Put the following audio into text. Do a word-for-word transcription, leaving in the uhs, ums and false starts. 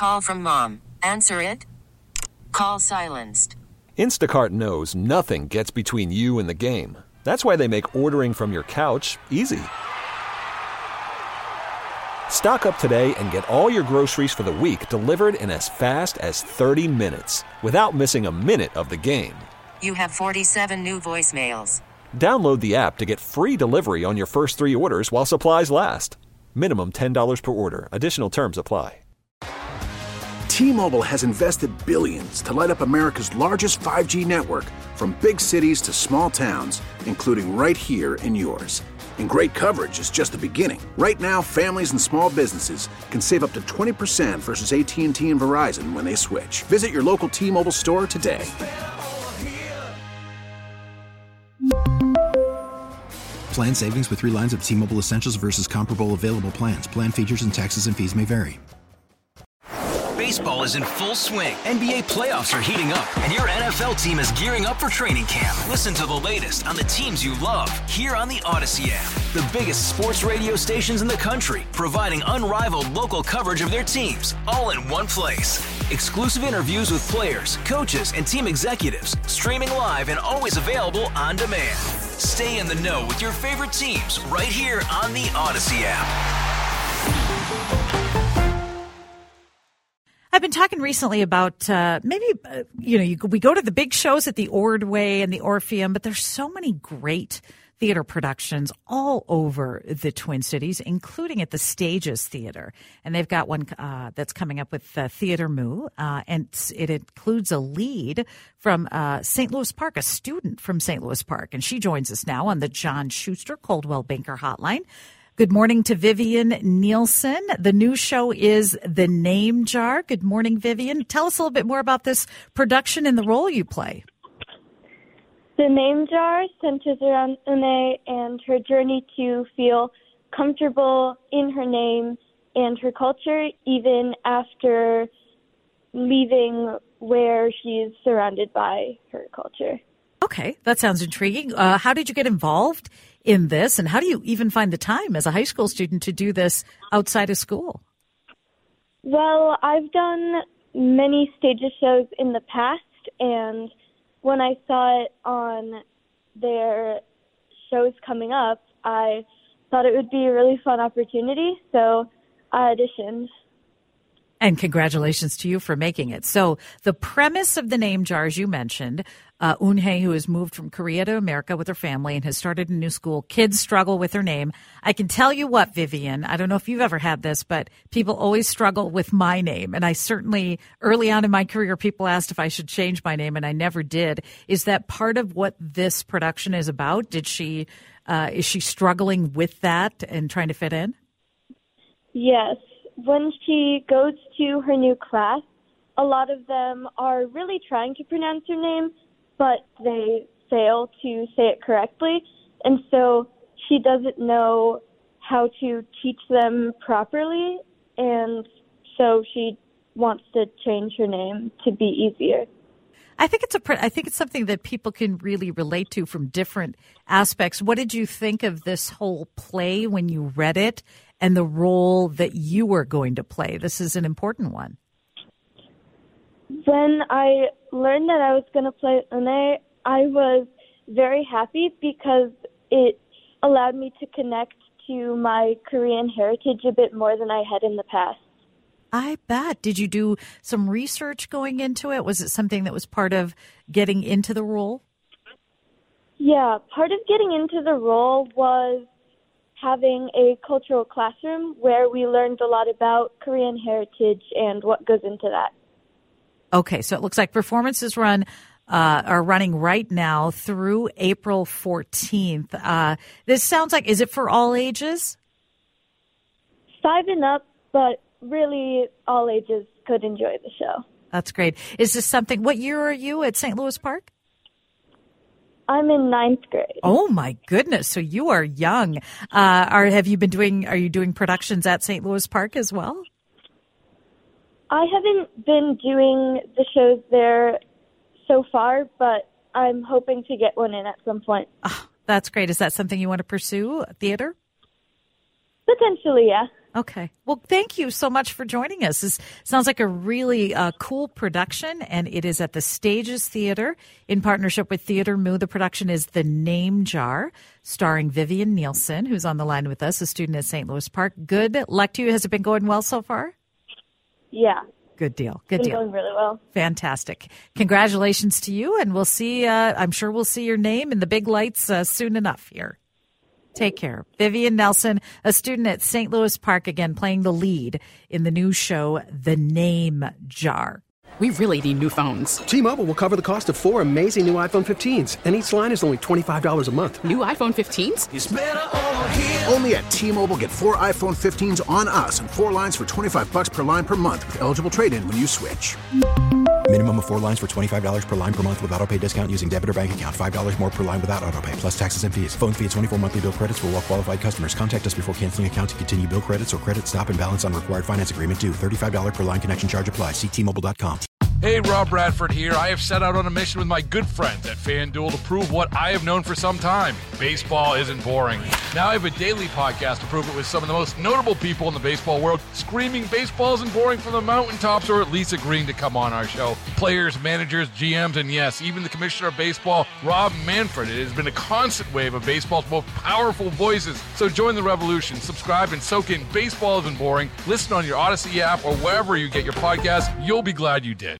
call from mom. Answer it. Call silenced. Instacart knows nothing gets between you and the game. That's why they make ordering from your couch easy. Stock up today and get all your groceries for the week delivered in as fast as thirty minutes without missing a minute of the game. You have forty-seven new voicemails. Download the app to get free delivery on your first three orders while supplies last. Minimum ten dollars per order. Additional terms apply. T-Mobile has invested billions to light up America's largest five G network, from big cities to small towns, including right here in yours. And great coverage is just the beginning. Right now, families and small businesses can save up to twenty percent versus A T and T and Verizon when they switch. Visit your local T-Mobile store today. Plan savings with three lines of T-Mobile Essentials versus comparable available plans. Plan features and taxes and fees may vary. Baseball is in full swing. N B A playoffs are heating up, and your N F L team is gearing up for training camp. Listen to the latest on the teams you love here on the Odyssey app. The biggest sports radio stations in the country, providing unrivaled local coverage of their teams, all in one place. Exclusive interviews with players, coaches, and team executives, streaming live and always available on demand. Stay in the know with your favorite teams right here on the Odyssey app. I've been talking recently about uh, maybe, uh, you know, you, we go to the big shows at the Ordway and the Orpheum, but there's so many great theater productions all over the Twin Cities, including at the Stages Theater. And they've got one uh, that's coming up with uh, Theater Moo, uh, and it includes a lead from uh, Saint Louis Park, a student from Saint Louis Park. And she joins us now on the John Schuster Coldwell Banker Hotline. Good morning to Vivian Nielsen. The new show is The Name Jar. Good morning, Vivian. Tell us a little bit more about this production and the role you play. The Name Jar centers around Une and her journey to feel comfortable in her name and her culture, even after leaving where she's surrounded by her culture. Okay, that sounds intriguing. Uh, how did you get involved in this, and how do you even find the time as a high school student to do this outside of school? Well, I've done many stages shows in the past, and when I saw it on their shows coming up, I thought it would be a really fun opportunity, so I auditioned. And congratulations to you for making it. So the premise of The Name Jar, as you mentioned, uh, Eunhae, who has moved from Korea to America with her family and has started a new school. Kids struggle with her name. I can tell you what, Vivian, I don't know if you've ever had this, but people always struggle with my name. And I certainly, early on in my career, people asked if I should change my name, and I never did. Is that part of what this production is about? Did she, uh, is she struggling with that and trying to fit in? Yes. When she goes to her new class, a lot of them are really trying to pronounce her name, but they fail to say it correctly. And so she doesn't know how to teach them properly, and so she wants to change her name to be easier. I think it's a. I think it's something that people can really relate to from different aspects. What did you think of this whole play when you read it, and the role that you were going to play? This is an important one. When I learned that I was going to play Une, I was very happy because it allowed me to connect to my Korean heritage a bit more than I had in the past. I bet. Did you do some research going into it? Was it something that was part of getting into the role? Yeah, part of getting into the role was having a cultural classroom where we learned a lot about Korean heritage and what goes into that. Okay, so it looks like performances run uh, are running right now through April fourteenth. Uh, this sounds like, is it for all ages? Five and up, but really all ages could enjoy the show. That's great. Is this something, what year are you at Saint Louis Park? I'm in ninth grade. Oh my goodness! So you are young. Uh, are have you been doing? Are you doing productions at Saint Louis Park as well? I haven't been doing the shows there so far, but I'm hoping to get one in at some point. Oh, that's great. Is that something you want to pursue? Theater? Potentially, yeah. Okay. Well, thank you so much for joining us. This sounds like a really uh, cool production, and it is at the Stages Theater in partnership with Theater Moo. The production is The Name Jar, starring Vivian Nielsen, who's on the line with us, a student at Saint Louis Park. Good luck to you. Has it been going well so far? Yeah. Good deal. Good it's deal. Going really well. Fantastic. Congratulations to you, and we'll see, uh, I'm sure we'll see your name in the big lights uh, soon enough here. Take care. Vivian Nelson, a student at Saint Louis Park, again, playing the lead in the new show, The Name Jar. We really need new phones. T-Mobile will cover the cost of four amazing new iPhone fifteens, and each line is only twenty-five dollars a month. New iPhone fifteens? It's better over here. Only at T-Mobile, get four iPhone fifteens on us and four lines for twenty-five bucks per line per month with eligible trade-in when you switch. Minimum of four lines for twenty-five dollars per line per month with autopay discount using debit or bank account. five dollars more per line without autopay, plus taxes and fees. Phone fee at twenty-four monthly bill credits for well-qualified customers. Contact us before canceling account to continue bill credits or credit stop and balance on required finance agreement due. thirty-five dollars per line connection charge applies. See T Mobile dot com. Hey, Rob Bradford here. I have set out on a mission with my good friends at FanDuel to prove what I have known for some time. Baseball isn't boring. Now I have a daily podcast to prove it with some of the most notable people in the baseball world, screaming baseball isn't boring from the mountaintops, or at least agreeing to come on our show. Players, managers, G Ms, and yes, even the commissioner of baseball, Rob Manfred. It has been a constant wave of baseball's most powerful voices. So join the revolution. Subscribe and soak in Baseball Isn't Boring. Listen on your Odyssey app or wherever you get your podcasts. You'll be glad you did.